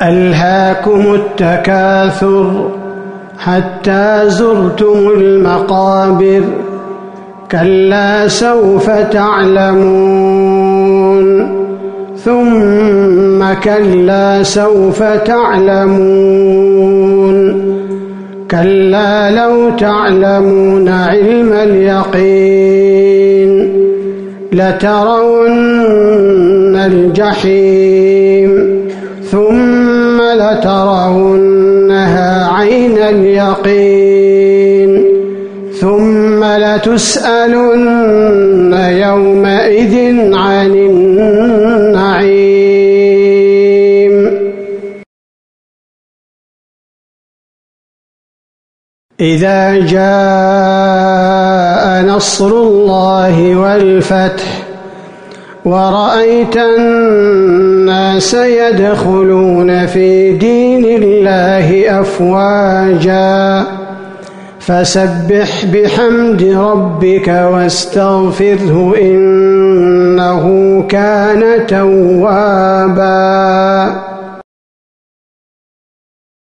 ألهاكم التكاثر حتى زرتم المقابر كلا سوف تعلمون ثم كلا سوف تعلمون كلا لو تعلمون علم اليقين لترون الجحيم ثم لترونها عين اليقين ثم لتسألن يومئذ عن النعيم. إذا جاء نصر الله والفتح ورأيت الناس يدخلون في دين الله أفواجا فسبح بحمد ربك واستغفره إنه كان توابا.